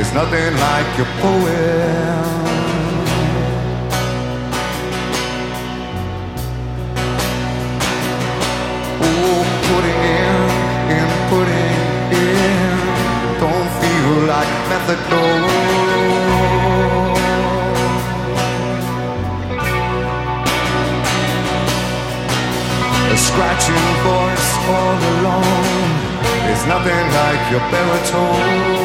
There's nothing like your poem. Oh, putting in, putting in. Don't feel like method, no. A scratching voice all alone. There's nothing like your baritone.